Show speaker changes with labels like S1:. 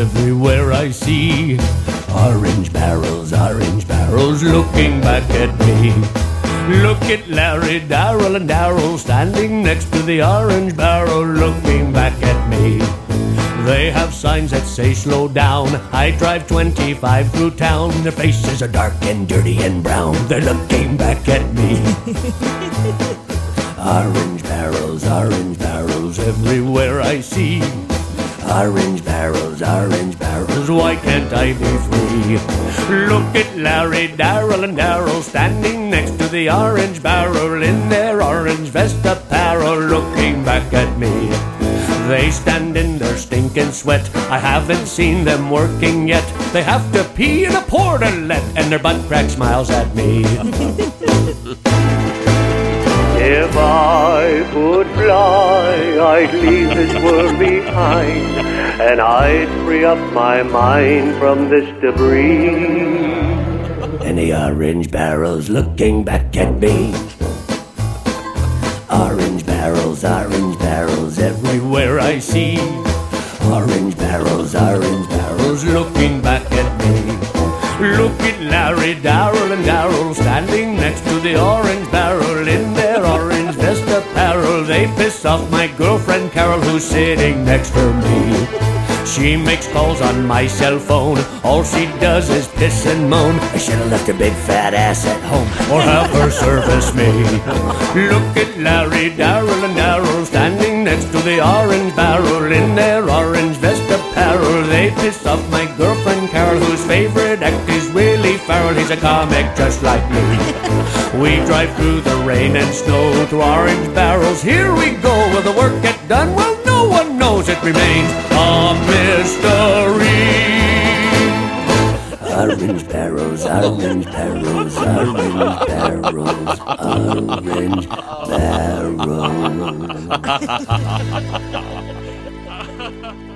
S1: everywhere I see. Orange barrels looking back at me. Look at Larry, Darryl, and Darryl standing next to the orange barrel looking back at me. They have signs that say slow down. I drive 25 through town. Their faces are dark and dirty and brown. They're looking back at me. Orange barrels everywhere I see. Orange barrels, why can't I be free? Look at Larry, Darryl, and Darryl standing next to the orange barrel in their orange vest apparel looking back at me. They stand in their stinking sweat. I haven't seen them working yet. They have to pee in a portalet and their butt crack smiles at me. If I could fly, I'd leave this world behind, and I'd free up my mind from this debris. And the orange barrels looking back at me. Orange barrels everywhere I see. Orange barrels looking back at me. Look at Larry, Darryl, and Darryl standing next to the orange barrel in their orange vest apparel. They piss off my girlfriend Carol, who's sitting next to me. She makes calls on my cell phone. All she does is piss and moan. I should have left her big fat ass at home, or have her service me. Look at Larry, Darryl, and Darryl standing next to the orange barrel in their orange vest apparel. They piss off my girlfriend Carol, whose favorite act is Willie Farrell. He's a comic just like me. We drive through the rain and snow through orange barrels. Here we go. Will the work get done? Well, no one knows. It remains a mystery. Orange barrels, orange barrels, orange barrels, orange barrels.